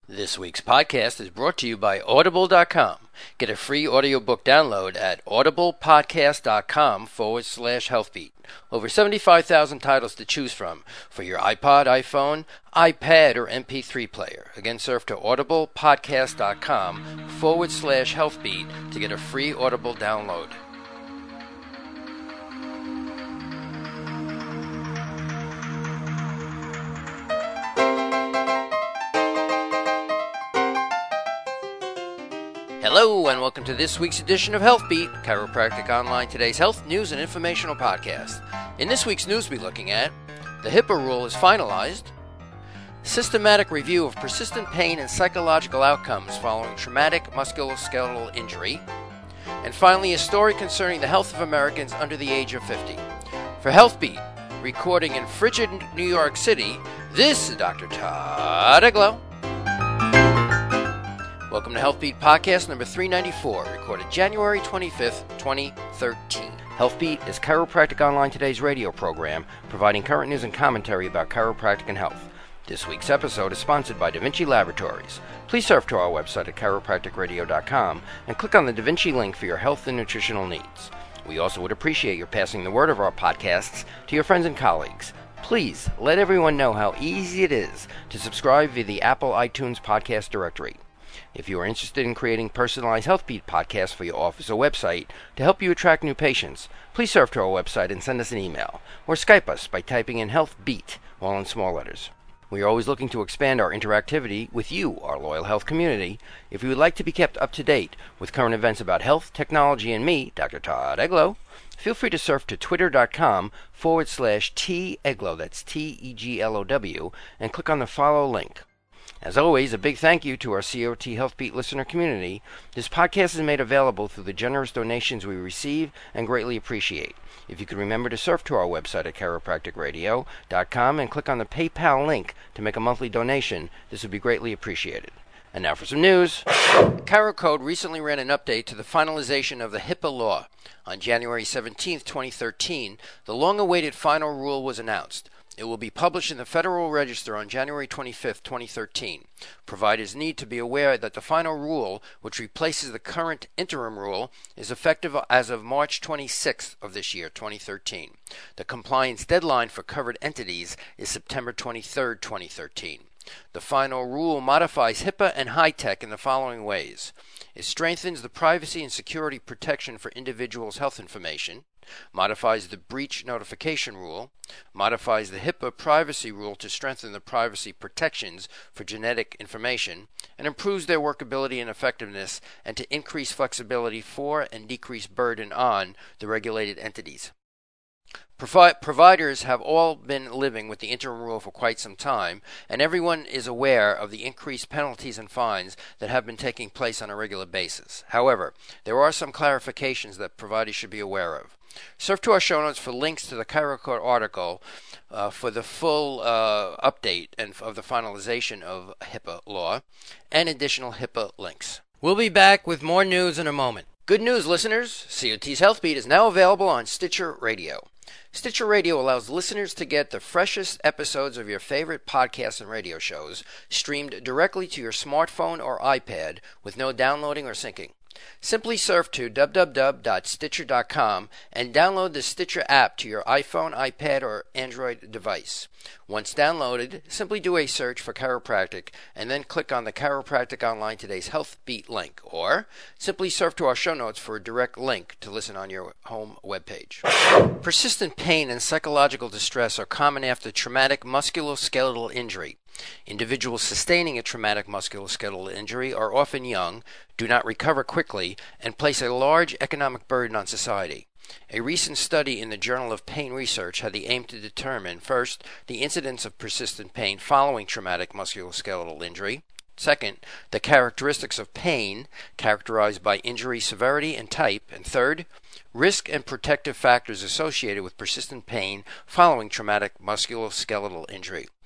This week's podcast is brought to you by Audible.com. Get a free audiobook download at audiblepodcast.com/healthbeat. Over 75,000 titles to choose from for your iPod, iPhone, iPad, or MP3 player. Again, surf to audiblepodcast.com/healthbeat to get a free Audible download. Hello, and welcome to this week's edition of HealthBeat, Chiropractic Online, today's health, news, and informational podcast. In this week's news, we'll be looking at the HIPAA rule is finalized, systematic review of persistent pain and psychological outcomes following traumatic musculoskeletal injury, and finally, a story concerning the health of Americans under the age of 50. For HealthBeat, recording in frigid New York City, this is Dr. Todd Eglow. Welcome to HealthBeat Podcast number 394, recorded January 25th, 2013. HealthBeat is Chiropractic Online Today's radio program, providing current news and commentary about chiropractic and health. This week's episode is sponsored by Da Vinci Laboratories. Please surf to our website at chiropracticradio.com and click on the Da Vinci link for your health and nutritional needs. We also would appreciate your passing the word of our podcasts to your friends and colleagues. Please let everyone know how easy it is to subscribe via the Apple iTunes podcast directory. If you are interested in creating personalized HealthBeat podcasts for your office or website to help you attract new patients, please surf to our website and send us an email, or Skype us by typing in HealthBeat, all in small letters. We are always looking to expand our interactivity with you, our loyal health community. If you would like to be kept up to date with current events about health, technology, and me, Dr. Todd Eglow, feel free to surf to twitter.com/TEglow, that's TEGLOW, and click on the follow link. As always, a big thank you to our COT HealthBeat listener community. This podcast is made available through the generous donations we receive and greatly appreciate. If you could remember to surf to our website at chiropracticradio.com and click on the PayPal link to make a monthly donation, this would be greatly appreciated. And now for some news. ChiroCode recently ran an update to the finalization of the HIPAA law. On January 17, 2013, the long-awaited final rule was announced. It will be published in the Federal Register on January 25, 2013. Providers need to be aware that the final rule, which replaces the current interim rule, is effective as of March 26th of this year, 2013. The compliance deadline for covered entities is September 23, 2013. The final rule modifies HIPAA and HITECH in the following ways. It strengthens the privacy and security protection for individuals' health information, modifies the breach notification rule, modifies the HIPAA privacy rule to strengthen the privacy protections for genetic information, and improves their workability and effectiveness and to increase flexibility for and decrease burden on the regulated entities. Providers have all been living with the interim rule for quite some time, and everyone is aware of the increased penalties and fines that have been taking place on a regular basis. However, there are some clarifications that providers should be aware of. Surf to our show notes for links to the ChiroCode article for the full update and of the finalization of HIPAA law and additional HIPAA links. We'll be back with more news in a moment. Good news, listeners. COT's HealthBeat is now available on Stitcher Radio. Stitcher Radio allows listeners to get the freshest episodes of your favorite podcasts and radio shows streamed directly to your smartphone or iPad with no downloading or syncing. Simply surf to www.stitcher.com and download the Stitcher app to your iPhone, iPad, or Android device. Once downloaded, simply do a search for chiropractic and then click on the Chiropractic Online Today's HealthBeat link, or simply surf to our show notes for a direct link to listen on your home webpage. Persistent pain and psychological distress are common after traumatic musculoskeletal injury. Individuals sustaining a traumatic musculoskeletal injury are often young, do not recover quickly, and place a large economic burden on society. A recent study in the Journal of Pain Research had the aim to determine, first, the incidence of persistent pain following traumatic musculoskeletal injury, second, the characteristics of pain characterized by injury severity and type, and third, risk and protective factors associated with persistent pain following traumatic musculoskeletal injury.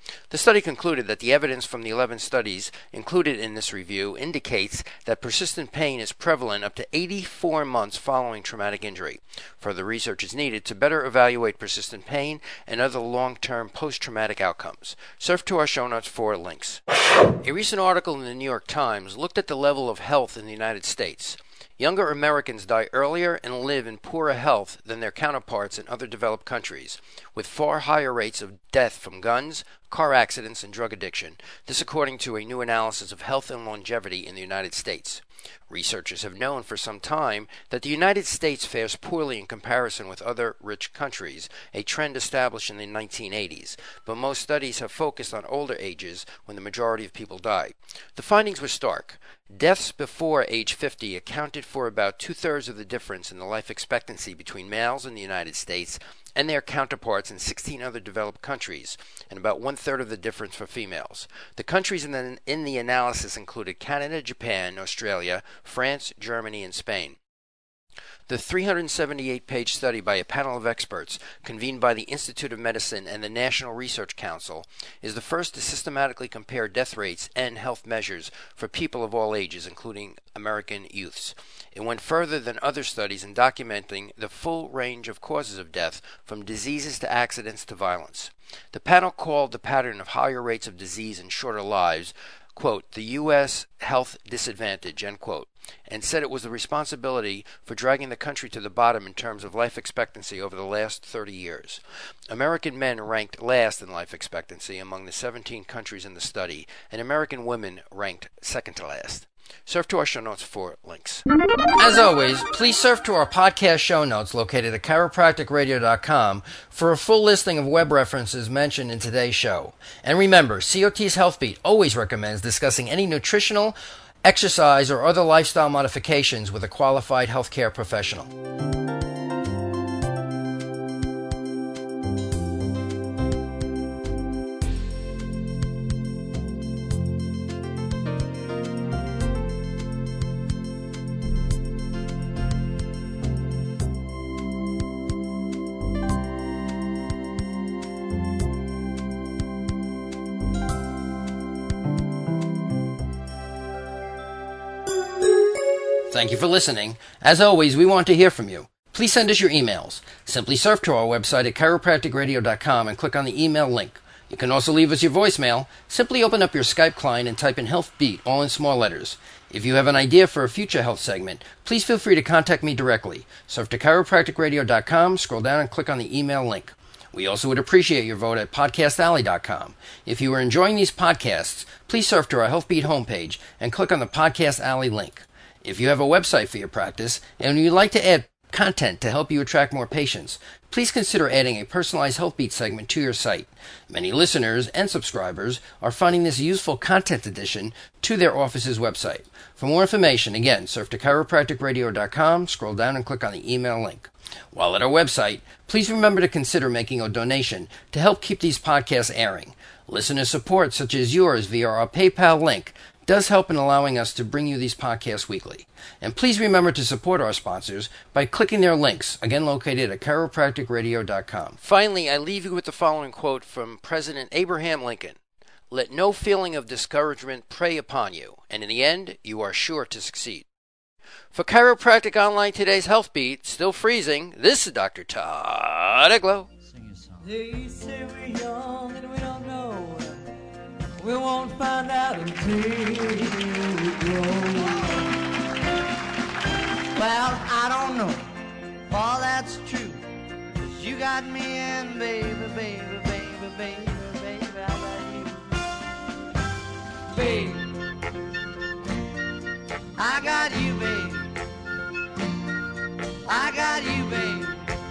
The study concluded that the evidence from the 11 studies included in this review indicates that persistent pain is prevalent up to 84 months following traumatic injury. Further research is needed to better evaluate persistent pain and other long-term post-traumatic outcomes. Surf to our show notes for links. A recent article in the New York Times looked at the level of health in the United States. Younger Americans die earlier and live in poorer health than their counterparts in other developed countries, with far higher rates of death from guns, car accidents, and drug addiction. This according to a new analysis of health and longevity in the United States. Researchers have known for some time that the United States fares poorly in comparison with other rich countries, a trend established in the 1980s, but most studies have focused on older ages when the majority of people die. The findings were stark. Deaths before age 50 accounted for about two-thirds of the difference in the life expectancy between males in the United States and their counterparts in 16 other developed countries, and about one-third of the difference for females. The countries in the analysis included Canada, Japan, Australia, France, Germany, and Spain. The 378-page study by a panel of experts convened by the Institute of Medicine and the National Research Council is the first to systematically compare death rates and health measures for people of all ages, including American youths. It went further than other studies in documenting the full range of causes of death, from diseases to accidents to violence. The panel called the pattern of higher rates of disease and shorter lives, quote, the U.S. health disadvantage, end quote, and said it was the responsibility for dragging the country to the bottom in terms of life expectancy over the last 30 years. American men ranked last in life expectancy among the 17 countries in the study, and American women ranked second to last. Surf to our show notes for links. As always, please surf to our podcast show notes located at chiropracticradio.com for a full listing of web references mentioned in today's show. And remember, COT's Health Beat always recommends discussing any nutritional, exercise, or other lifestyle modifications with a qualified healthcare professional. Thank you for listening. As always, we want to hear from you. Please send us your emails. Simply surf to our website at chiropracticradio.com and click on the email link. You can also leave us your voicemail. Simply open up your Skype client and type in Health Beat, all in small letters. If you have an idea for a future health segment, please feel free to contact me directly. Surf to chiropracticradio.com, scroll down and click on the email link. We also would appreciate your vote at podcastalley.com. If you are enjoying these podcasts, please surf to our Health Beat homepage and click on the Podcast Alley link. If you have a website for your practice and you'd like to add content to help you attract more patients, please consider adding a personalized Health Beat segment to your site. Many listeners and subscribers are finding this useful content addition to their office's website. For more information, again, surf to chiropracticradio.com, scroll down and click on the email link. While at our website, please remember to consider making a donation to help keep these podcasts airing. Listener support, such as yours via our PayPal link, does help in allowing us to bring you these podcasts weekly. And please remember to support our sponsors by clicking their links, again located at chiropracticradio.com. Finally, I leave you with the following quote from President Abraham Lincoln. Let no feeling of discouragement prey upon you, and in the end, you are sure to succeed. For Chiropractic Online Today's Health Beat, still freezing, this is Dr. Todd Eglow. They say we're young and we don't know. We won't find out until we grow. Well, I don't know if all that's true. 'Cause you got me in, baby, baby, baby, baby, baby, how about you? Baby, I got you, baby. I got you, baby.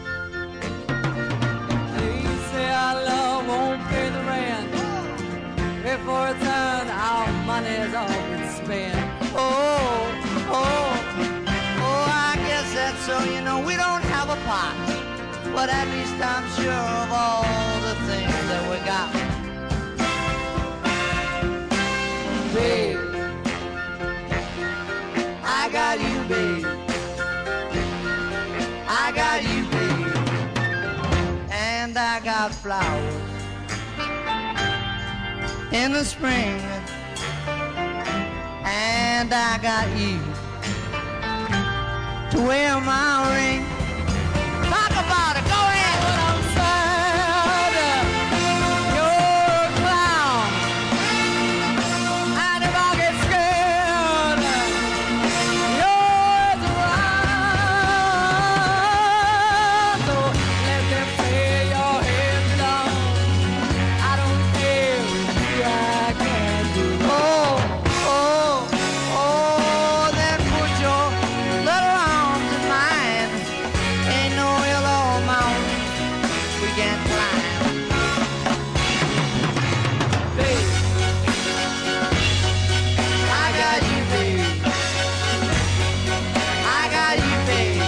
They say our love won't pay the rent. Before it's earned, our money's all been spent. Oh, I guess that's so. You know, we don't have a pot, but at least I'm sure of all the things that we got. Babe, I got you, babe. I got you, babe. And I got flowers in the spring, and I got you to wear my ring. Talk about it, go ahead. When I'm sad, you're a clown, and if I get scared, you're around. So let them say your head's down. I don't care if I can do. Oh, then put your little arms in mine. Ain't no yellow mountain we can't climb. Babe, I got you, babe. I got you, babe.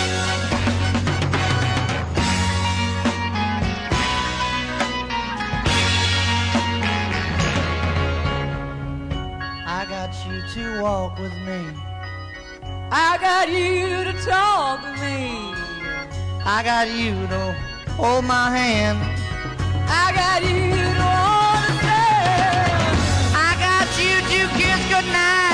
I got you to walk with me. I got you to talk with me. I got you to hold my hand. I got you to understand. I got you to kiss goodnight.